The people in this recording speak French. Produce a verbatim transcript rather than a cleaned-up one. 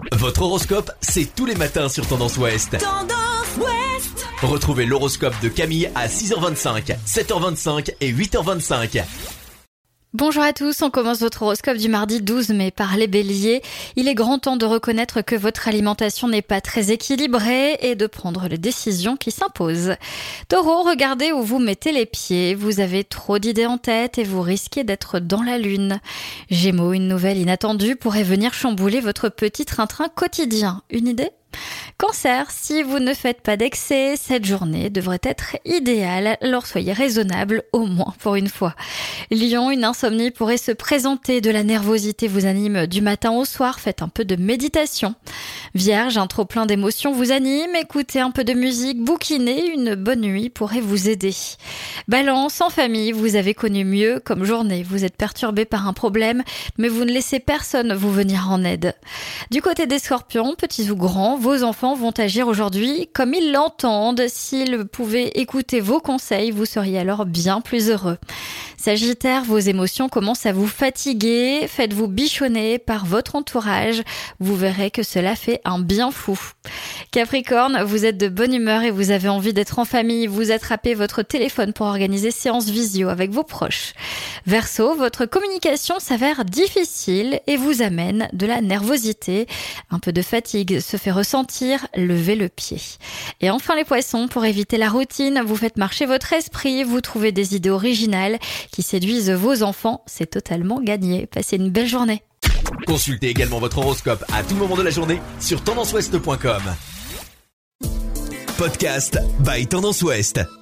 Votre horoscope, c'est tous les matins sur Tendance Ouest. Tendance Ouest. Retrouvez l'horoscope de Camille à six heures vingt-cinq, sept heures vingt-cinq et huit heures vingt-cinq. Bonjour à tous, on commence votre horoscope du mardi douze mai par les béliers. Il est grand temps de reconnaître que votre alimentation n'est pas très équilibrée et de prendre les décisions qui s'imposent. Taureau, regardez où vous mettez les pieds, vous avez trop d'idées en tête et vous risquez d'être dans la lune. Gémeaux, une nouvelle inattendue pourrait venir chambouler votre petit train-train quotidien. Une idée ? Cancer, si vous ne faites pas d'excès, cette journée devrait être idéale, alors soyez raisonnable, au moins pour une fois. Lion, une insomnie pourrait se présenter, de la nervosité vous anime du matin au soir, faites un peu de méditation. Vierge, un trop plein d'émotions vous anime, écoutez un peu de musique, bouquinez, une bonne nuit pourrait vous aider. Balance, en famille, vous avez connu mieux comme journée, vous êtes perturbé par un problème, mais vous ne laissez personne vous venir en aide. Du côté des scorpions, petits ou grands, vos enfants vont agir aujourd'hui comme ils l'entendent. S'ils pouvaient écouter vos conseils, vous seriez alors bien plus heureux. Sagittaire, vos émotions commencent à vous fatiguer. Faites-vous bichonner par votre entourage. Vous verrez que cela fait un bien fou. Capricorne, vous êtes de bonne humeur et vous avez envie d'être en famille. Vous attrapez votre téléphone pour organiser séance visio avec vos proches. Verseau, votre communication s'avère difficile et vous amène de la nervosité. Un peu de fatigue se fait ressentir, levez le pied. Et enfin les poissons, pour éviter la routine, vous faites marcher votre esprit, vous trouvez des idées originales qui séduisent vos enfants, c'est totalement gagné. Passez une belle journée. Consultez également votre horoscope à tout moment de la journée sur tendance ouest point com. Podcast by Tendance Ouest.